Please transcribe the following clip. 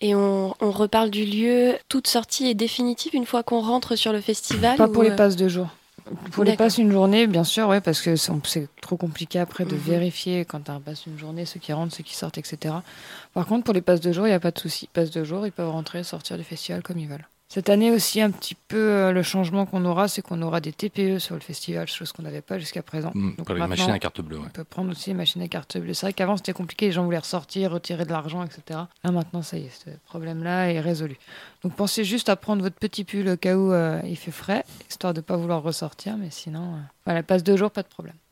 Et on reparle du lieu. Toute sortie est définitive une fois qu'on rentre sur le festival? Pas pour les passes de jour. Pour les D'accord. passes une journée, bien sûr, ouais, parce que c'est trop compliqué après de Mhm. vérifier quand tu as un pass une journée, ceux qui rentrent, ceux qui sortent, etc. Par contre, pour les passes de jour, il n'y a pas de souci. Passes de jour, ils peuvent rentrer et sortir du festival comme ils veulent. Cette année aussi, un petit peu, le changement qu'on aura, c'est qu'on aura des TPE sur le festival, chose qu'on n'avait pas jusqu'à présent. Donc Pour les machines à carte bleue, ouais. on peut prendre aussi les machines à carte bleue. C'est vrai qu'avant, c'était compliqué, les gens voulaient ressortir, retirer de l'argent, etc. Là, maintenant, ça y est, ce problème-là est résolu. Donc pensez juste à prendre votre petit pull au cas où il fait frais, histoire de ne pas vouloir ressortir, mais sinon, voilà, passe 2 jours, pas de problème.